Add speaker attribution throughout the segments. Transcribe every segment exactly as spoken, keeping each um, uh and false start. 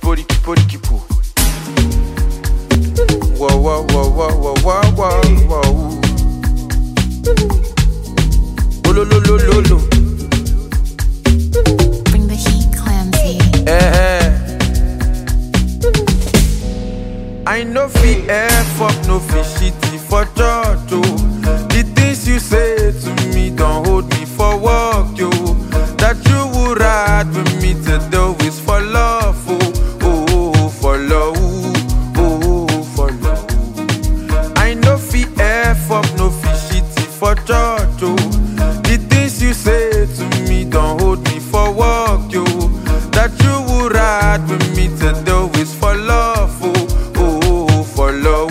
Speaker 1: pori pori kipo. Whoa whoa whoa whoa whoa whoa whoa. Oh lo lo lo lo lo.
Speaker 2: Bring the heat, Clamsy.
Speaker 1: Eh. I no fit F up, no fit shitty for church, oh. The things you say to me don't hold me for work, yo. That you would ride with me to do is for love, oh, oh, oh, for love, oh, oh, for love. I no fit F up, no fit shitty for church, oh. The things you say to me don't hold me for work, yo. That you would ride with me to do is for love, oh. For love,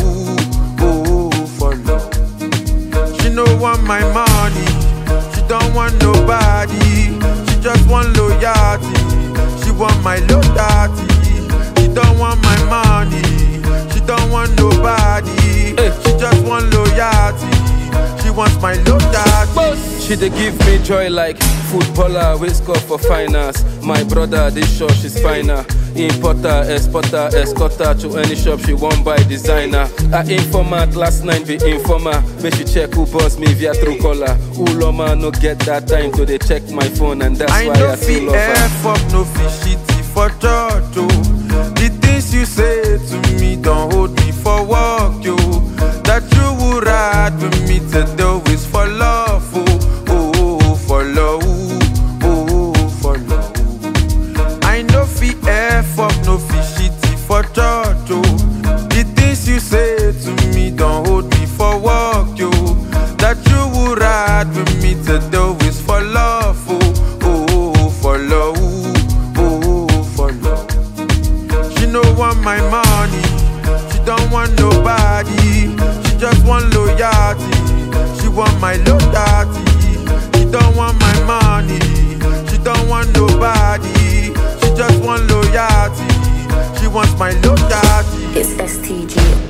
Speaker 1: oh, for love. She no want my money, she don't want nobody. She just want loyalty, she want my loyalty. She don't want my money, she don't want nobody. She just want loyalty, she wants my loyalty.
Speaker 3: She dey give me joy like footballer, we score for finance. My brother, this sure she's finer. Importer, exporter, escorter to any shop she won't buy designer. I informant last night be informer. Make she check who boss me via Truecaller. Uloma no get that time to dey check my phone and that's
Speaker 1: I
Speaker 3: why
Speaker 1: no
Speaker 3: I still love her.
Speaker 1: F up, no fit shitty for church, oh. The things you say to me don't hold me for work, yo. That you would ride with me to do is for love, oh, oh, oh, for love, oh, oh, for love. I no fit F up, no fit shitty for church, oh. The things you say to me don't hold me for work, yo. That you would ride with me to do is for love, oh, oh, oh, for love, oh, oh, for love. She no want my money, she don't want nobody. She just want loyalty, she want my loyalty. She don't want my money, she don't want nobody. She just want loyalty, she wants my loyalty.
Speaker 2: It's S T G.